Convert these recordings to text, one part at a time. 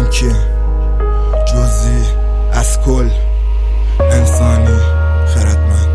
این که جزئی از کل انسانی خردمند.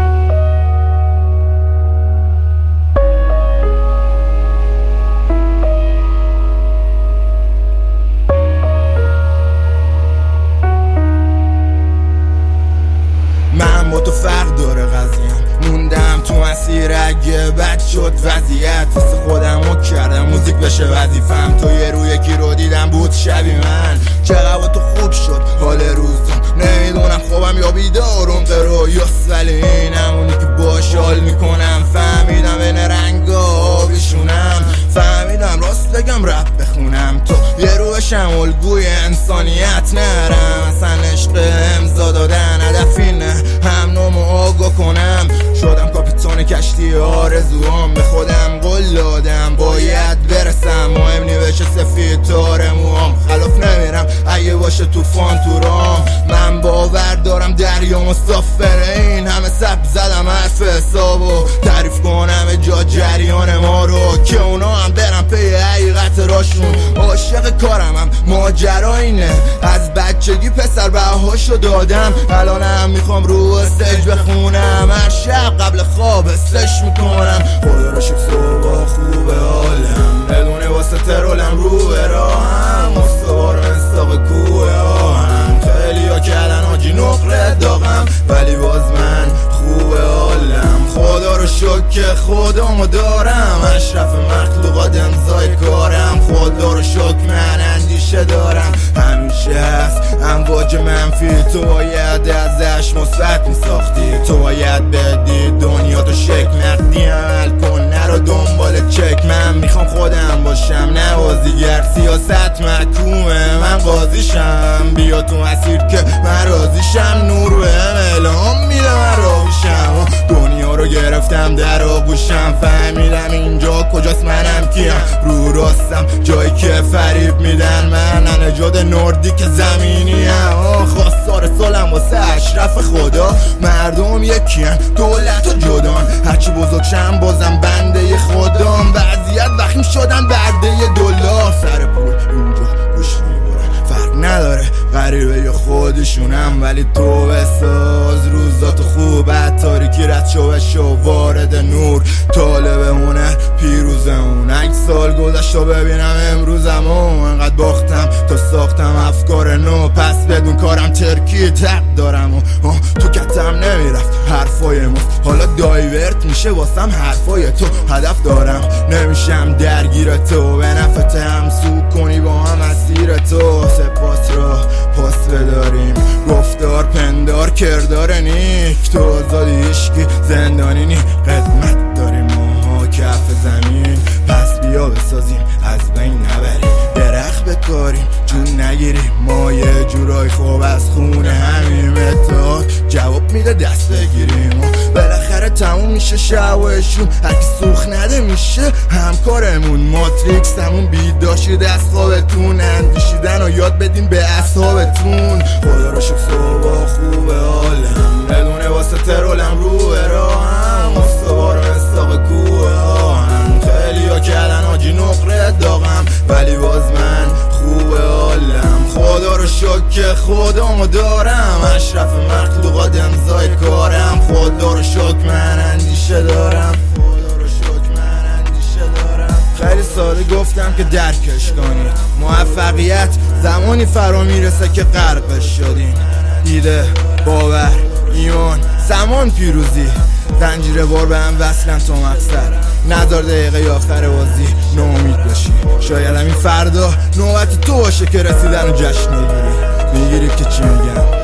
من با تو فرق داره قضیه‌ام، موندم تو مسیر اگه بد شد وضعیت، حس خودمو کردم موزیک بشه وظیفم. تو یه روی یکی رو دیدم بود شبیه من، چقدر تو خوب شد حال روزم، نمیدونم خوابم یا بیدارم قرویاس، ولی این همونی که باش حال میکنم. فهمیدم بین رنگا آبیشونم، فهمیدم راست بگم رپ بخونم. تو یه روشم الگوی انسانیت نرم، اصلا عشق امضا دادن هدف اینه هم نومو آگاه کنم. شدم کاپیتان کشتی آرزوام، به خودم قول دادم باید برسم، مهم نی بشه سفید تار موام. خلاف نمیرم اگه باشه توفان تو رام، من باور دارم دریا مسافره. این همه سب زدم حرف حسابو تعریف کنم جا جریان ما رو، که اونا هم برم پی حقیقت راشون. عاشق کارم هم ماجرا اینه، از بچگی پسر بهاشو دادم، الانم میخوام رو استیج بخونم. هر شب قبل خواب استش میکنم، خدا رو شکر صبح خوبه حالم، بدونه واسه ترولم رو به راهم، مستوار و انستاق کوه آهم. خیلی ها کردن آجی نقره داغم، ولی باز من خوبه حالم. خدا رو شکر خودمو دارم، اشرف مخلوقات امضای کارم. خدا رو شکر من اندیشه دارم، همیشه هست امواج منفی، تو باید ازش مثبت میساختی. تو باید بدی دنیا تو شک، نقدی عمل کن نرو دنبال چک. من میخوام خودم باشم نه بازیگر، سیاست محکومه من قاضیشم. بیا تو مسیر که من راضیشم، نور بهم الهام میده من راویشم. دنیا رو گرفتم در آغوشم، فهمیدم اینجا کجاست منم کیم. رو راستم جایی که فریب میدن، من نجاد نوردیک زمینیم. خواستار سالم واسه اشرف خدا، مردم یکیان دولت و جدان، هرچی بزرگشم بازم بنده خودم. وضعیت وخیم شدن برده $، سر پول اینجا گوش میبرن فرق نداره غریبه یا خودشونم، ولی تو بساز روزاتو خوب. تاریکی رد شو وارد نور، طالب هنر پیروزمون. 8 سال گذشت ببینم امروزمو، انقدر باختم تا ساختم افکار نو. پس بدون کارم ترکی تق دارم و تو کتم نمیرفت حرفای ما، حالا دایورت میشه واسم حرفای تو. هدف دارم نمیشم درگیر تو، به نفت همسو کنی با هم مسیر تو. سپاس را پاس بداریم، گفتار پندار کردار نیک. تو آزادی عشقی زندانی نی، قدمت داریم ماها کف زمین. پس بیا بسازیم از بین نبریم، درخت بکاریم جون نگیریم. ما یه جورای خوب از خونه همیم، اتحاد جواب میده دست بگیریم. و بالاخره تموم میشه شوشون، هرکی سوخ نده میشه همکارمون. ماتریکس همون بیداشید از خوابتون، اندیشیدن و یاد بدین به اصحابتون. خدا رو شکر صبح خوبه حالم، بدونه واسه ترولم رو به راهم، مستوار و انستاق کوه آهم. خیلی ها کردن آجی نقره داغم، ولی باز من خوبه حالم. خدا رو شکر خودمو دارم، اشرف مخلوقات امضای کارم. خدا رو شکر من اندیشه دارم، خدا رو شکر من اندیشه دارم. خیلی ساده گفتم که درکش کنید، موفقیت زمانی فرا میرسه که غرقش شدین. ایده، باور، ایمان، زمان پیروزی، زنجیره بار به هم وصلن تا مقصد. نذار دقیقه آخر بازی ناامید باشی، شاید همین فردا نوبت تو باشه که رسیدن و جشن میگیری که چی میگم.